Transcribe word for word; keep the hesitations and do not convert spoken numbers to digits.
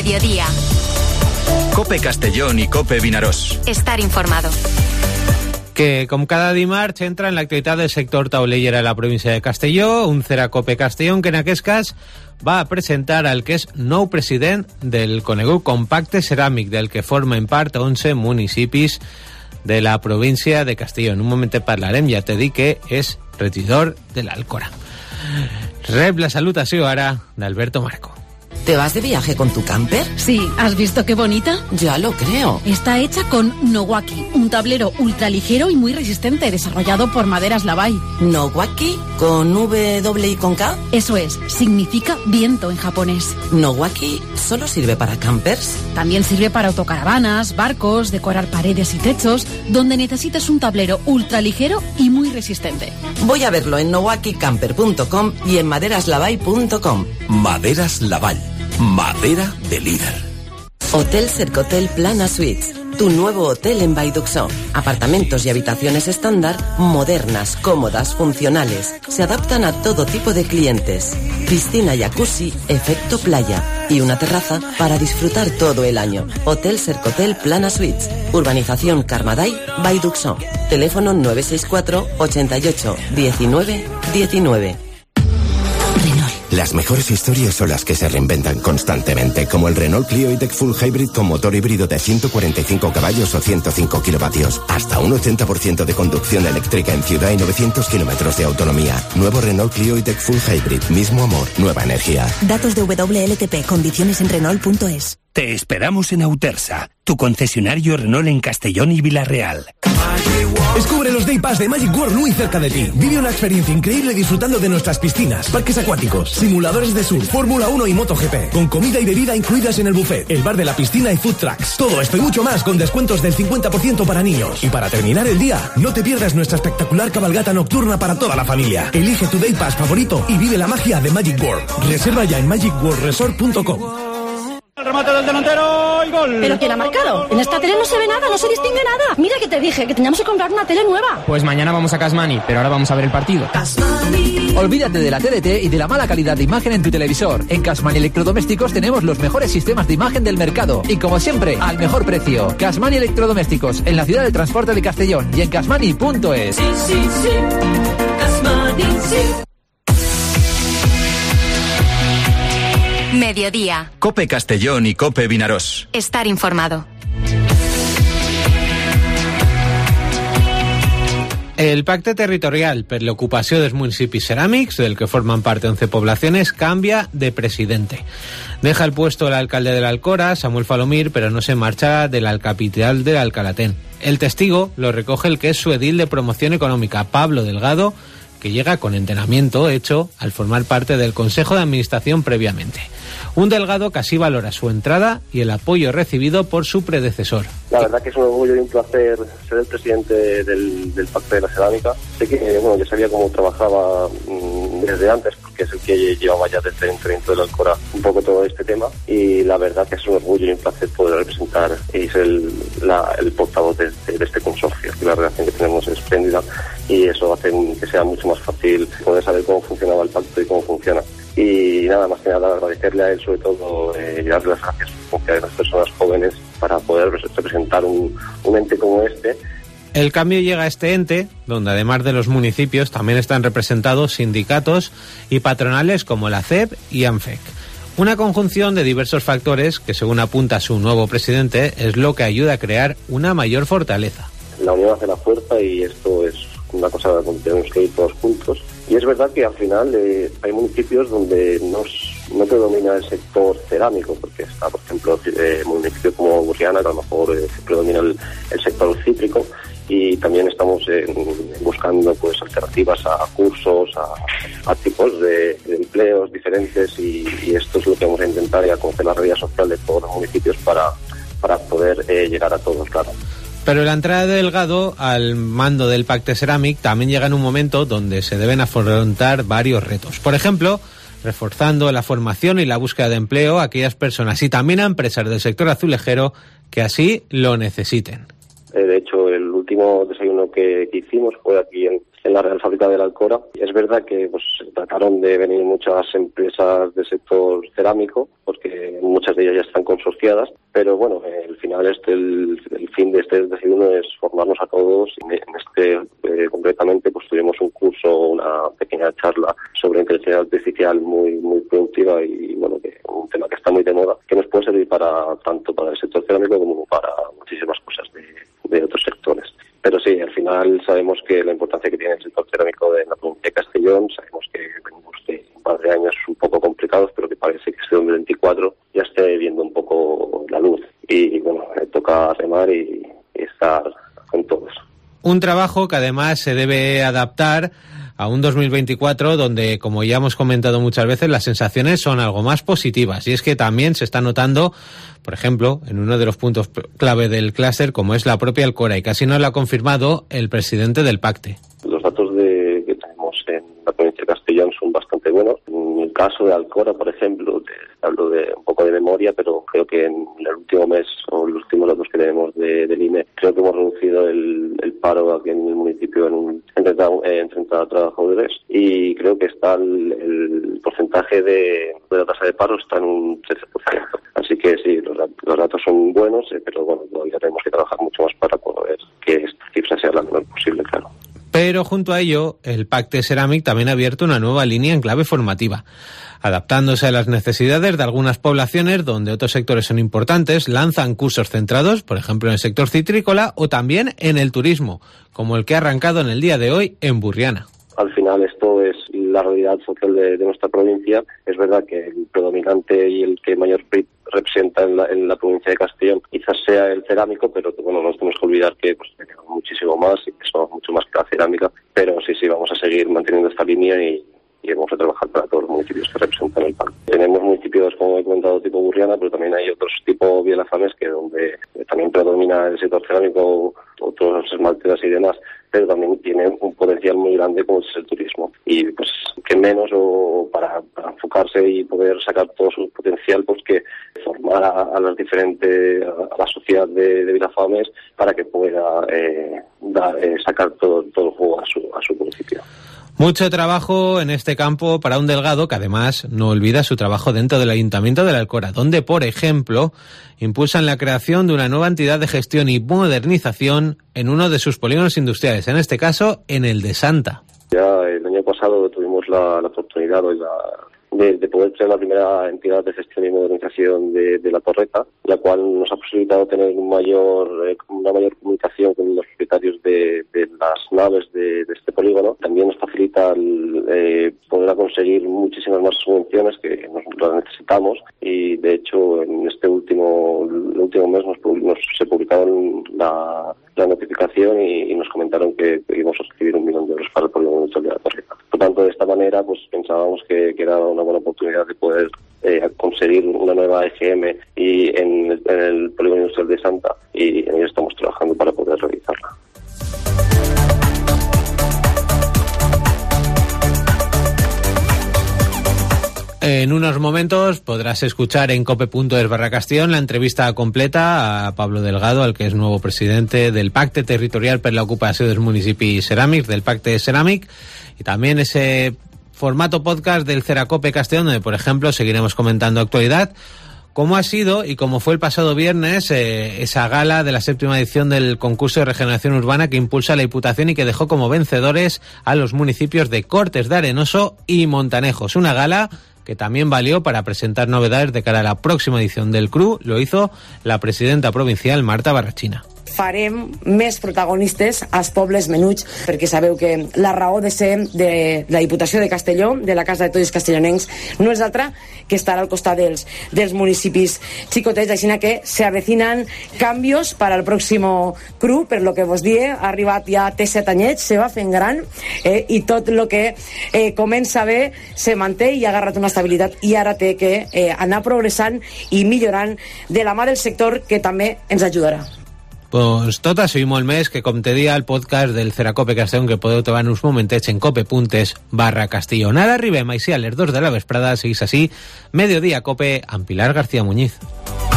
Mediodía. Cope Castellón i Cope Vinaròs. Estar informado. Que, com cada dimarts, entra en l'activitat del sector taulellera de la província de Castelló, un Cera Cope Castellón, que en aquest cas va a presentar el que és nou president del conegut compacte ceràmic, del que formen part onze municipis de la província de Castelló. En un moment parlarem, ja te dic que és regidor de l'Alcora. Rep la salutació ara d'Alberto Marco. ¿Te vas de viaje con tu camper? Sí, ¿has visto qué bonita? Ya lo creo. Está hecha con Nowaki, un tablero ultraligero y muy resistente, desarrollado por Maderas Lavai. ¿Nowaki? ¿Con W y con K? Eso es, significa viento en japonés. ¿Nowaki solo sirve para campers? También sirve para autocaravanas, barcos, decorar paredes y techos, donde necesitas un tablero ultraligero y muy resistente. Voy a verlo en nowaki camper punto com y en maderas lavai punto com. Maderas Lavai. Madera de líder. Hotel Cercotel Plana Suites, tu nuevo hotel en Baiduxó. Apartamentos y habitaciones estándar, modernas, cómodas, funcionales. Se adaptan a todo tipo de clientes. Piscina, jacuzzi, efecto playa y una terraza para disfrutar todo el año. Hotel Cercotel Plana Suites, Urbanización Carmaday, Baiduxó. Teléfono nueve seis cuatro, ochenta y ocho, diecinueve, diecinueve. Las mejores historias son las que se reinventan constantemente, como el Renault Clio E-Tech Full Hybrid con motor híbrido de ciento cuarenta y cinco caballos o ciento cinco kilovatios. Hasta un ochenta por ciento de conducción eléctrica en ciudad y novecientos kilómetros de autonomía. Nuevo Renault Clio E-Tech Full Hybrid. Mismo amor, nueva energía. Datos de W L T P. Condiciones en Renault punto es. Te esperamos en Autersa, tu concesionario Renault en Castellón y Villarreal. Descubre los Day Pass de Magic World muy cerca de ti. Vive una experiencia increíble disfrutando de nuestras piscinas, parques acuáticos, simuladores de surf, Fórmula uno y MotoGP, con comida y bebida incluidas en el buffet, el bar de la piscina y food trucks. Todo esto y mucho más con descuentos del cincuenta por ciento para niños. Y para terminar el día, no te pierdas nuestra espectacular cabalgata nocturna para toda la familia. Elige tu Day Pass favorito y vive la magia de Magic World. Reserva ya en magic world resort punto com. El remate del delantero y gol. ¿Pero quién ha marcado? En esta tele no se ve nada, no se distingue nada. Mira que te dije que teníamos que comprar una tele nueva. Pues mañana vamos a Casmani, pero ahora vamos a ver el partido. Casmani. Olvídate de la T D T y de la mala calidad de imagen en tu televisor. En Casmani Electrodomésticos tenemos los mejores sistemas de imagen del mercado. Y como siempre, al mejor precio. Casmani Electrodomésticos, en la ciudad del transporte de Castellón y en casmani punto es. Sí, sí, sí. Casmani, sí. Mediodía. Cope Castellón i Cope Vinaròs. Estar informado. El pacte territorial per l'ocupació dels municipis ceràmics, del que forman parte once poblaciones, cambia de presidente. Deja el puesto el alcalde de la Alcora, Samuel Falomir, pero no se marcha de la capital del Alcalatén. El testigo lo recoge el que es su edil de promoción económica, Pablo Delgado, que llega con entrenamiento hecho al formar parte del Consejo de Administración previamente. Un Delgado que así valora su entrada y el apoyo recibido por su predecesor. La verdad que es un orgullo y un placer ser el presidente del, del Pacto de la Cerámica. Sé que, bueno, yo sabía cómo trabajaba mmm, desde antes, porque es el que llevaba ya desde el entrenamiento de la Alcora un poco todo este tema, y la verdad que es un orgullo y un placer poder representar y ser el, la, el portavoz de, de, de este consorcio. La relación que tenemos es espléndida y eso hace que sea mucho más fácil poder saber cómo funcionaba el pacto y cómo funciona. Y nada más que nada agradecerle a él, sobre todo, eh, y darle las gracias por confiar en las personas jóvenes para poder representar un, un ente como este. El cambio llega a este ente, donde además de los municipios también están representados sindicatos y patronales como la C E P y ANFEC. Una conjunción de diversos factores que, según apunta su nuevo presidente, es lo que ayuda a crear una mayor fortaleza. La unión hace la fuerza y esto es una cosa donde tenemos que ir todos juntos. Y es verdad que al final eh, hay municipios donde no, no predomina el sector cerámico, porque está, por ejemplo, eh, municipio como Burriana, que a lo mejor eh, predomina el, el sector cítrico, y también estamos eh, buscando pues alternativas a cursos, a, a tipos de, de empleos diferentes, y, y esto es lo que vamos a intentar, y a conocer la realidad social de todos los municipios para, para poder eh, llegar a todos, claro. Pero la entrada de Delgado al mando del Pacte Ceràmic también llega en un momento donde se deben afrontar varios retos. Por ejemplo, reforzando la formación y la búsqueda de empleo a aquellas personas y también a empresas del sector azulejero que así lo necesiten. Eh, de hecho, el último desayuno que, que hicimos fue aquí en, en la Real Fábrica de la Alcora. Es verdad que pues trataron de venir muchas empresas del sector cerámico, porque muchas de ellas ya están consorciadas, pero bueno, eh, al final este el, el fin de este desayuno es formarnos a todos. En, en este eh, concretamente pues tuvimos un curso, una pequeña charla sobre inteligencia artificial muy muy productiva y bueno, que un tema que está muy de moda, que nos puede servir para tanto para el sector cerámico como para muchísimas cosas de, de otros sectores. Pero sí, al final sabemos que la importancia que tiene el sector cerámico de la provincia de Castellón, sabemos que venimos de un par de años un poco complicados, pero que parece que este dos mil veinticuatro ya esté viendo un poco la luz. Y bueno, toca remar y, y estar con todos. Un trabajo que además se debe adaptar a un dos mil veinticuatro donde, como ya hemos comentado muchas veces, las sensaciones son algo más positivas. Y es que también se está notando, por ejemplo, en uno de los puntos clave del clúster, como es la propia Alcora, y casi nos lo ha confirmado el presidente del Pacte. Los datos de, que tenemos en la provincia de Castellón son bastante buenos. En el caso de Alcora, por ejemplo, te hablo de un poco de memoria, pero creo que en el último mes, o los últimos datos que tenemos de, del I N E, creo que hemos reducido el, el paro aquí en el municipio en, un, en, treinta, en treinta trabajadores, y creo que está el, el porcentaje de, de la tasa de paro está en un trece por ciento. Así que sí, los, los datos son buenos, eh, pero bueno, todavía tenemos que trabajar mucho más para poder que esta cifra sea la menor posible, claro. Pero junto a ello, el Pacte Ceramic también ha abierto una nueva línea en clave formativa. Adaptándose a las necesidades de algunas poblaciones donde otros sectores son importantes, lanzan cursos centrados, por ejemplo, en el sector citrícola o también en el turismo, como el que ha arrancado en el día de hoy en Burriana. Al final esto es la realidad social de, de nuestra provincia. Es verdad que el predominante y el que mayor P I B representa en la, en la provincia de Castellón quizás sea el cerámico, pero bueno, no nos tenemos que olvidar que pues, tenemos muchísimo más y que somos mucho más que la cerámica. Pero sí, sí, vamos a seguir manteniendo esta línea y, y vamos a trabajar para todos los municipios que representan el P A C. Tenemos municipios, como he comentado, tipo Burriana, pero también hay otros tipo Villafames, que donde también predomina el sector cerámico, otros esmalteras y demás, pero también tiene un potencial muy grande como es el turismo. Y pues que menos o para, para enfocarse y poder sacar todo su potencial, pues que formar a, a las diferentes, a, a la sociedad de, de Villafames para que pueda eh, dar, eh, sacar todo, todo el juego a su, a su municipio. Mucho trabajo en este campo para un Delgado que además no olvida su trabajo dentro del Ayuntamiento de la Alcora, donde, por ejemplo, impulsan la creación de una nueva entidad de gestión y modernización en uno de sus polígonos industriales, en este caso en el de Santa. Ya el año pasado tuvimos la, la oportunidad hoy la, de, de poder tener la primera entidad de gestión y modernización de, de la Torreta, la cual nos ha posibilitado tener un mayor, eh, una mayor comunicación con los propietarios de, de las naves de, de este polígono. También nos facilita el, eh, poder conseguir muchísimas más subvenciones que nos, las necesitamos, y de hecho en este último, el último mes nos, nos se publicaron la, la notificación y, y nos comentaron que, que íbamos a recibir un millón de euros para el polígono industrial de la Torreta. Por tanto, de esta manera pues pensábamos que, que era una buena oportunidad de poder eh, conseguir una nueva E G M y en el, en el polígono industrial de Santa, y en ello estamos trabajando para poder realizarla. En unos momentos podrás escuchar en cope punto es barra Castellón la entrevista completa a Pablo Delgado, al que es nuevo presidente del Pacte Territorial per la Ocupació dels Municipis Ceràmics, del Pacte Ceràmic, y también ese formato podcast del Ceracope Castellón, donde, por ejemplo, seguiremos comentando actualidad, cómo ha sido y cómo fue el pasado viernes eh, esa gala de la séptima edición del concurso de regeneración urbana que impulsa la Diputación y que dejó como vencedores a los municipios de Cortes de Arenoso y Montanejos. Una gala que también valió para presentar novedades de cara a la próxima edición del C R U. Lo hizo la presidenta provincial Marta Barrachina. Farem més protagonistes als pobles menuts, perquè sabeu que la raó de ser de la Diputació de Castelló, de la Casa de Tots els Castellonencs, no és altra que estar al costat dels, dels municipis xicotets, així que se avecinan canvios para el próximo C R U, per lo que vos die, ha arribat ja té set anyets, se va fent gran, eh, i tot el que eh, comença bé se manté i ha agarrat una estabilitat, i ara té que eh, anar progressant i millorant de la mà del sector, que també ens ajudarà. Pues tot això i molt més, que com te dia el podcast del Ceracope Castellón, que podeu trobar en uns momentets en cope punto es barra Castellón. Ara arribem així a les dos de la vesprada, seguís així, Mediodía Cope, amb Pilar García Muñiz.